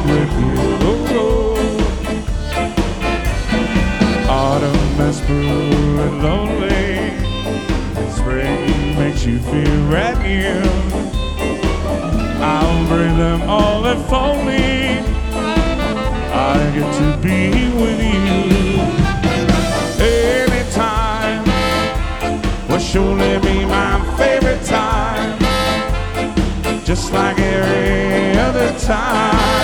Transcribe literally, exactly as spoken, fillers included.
with you. Oh, oh. Autumn is blue and lonely, and spring makes you feel brand new. I'll bring them all if only I get to be with you. Anytime will surely be my favorite time, just like every other time.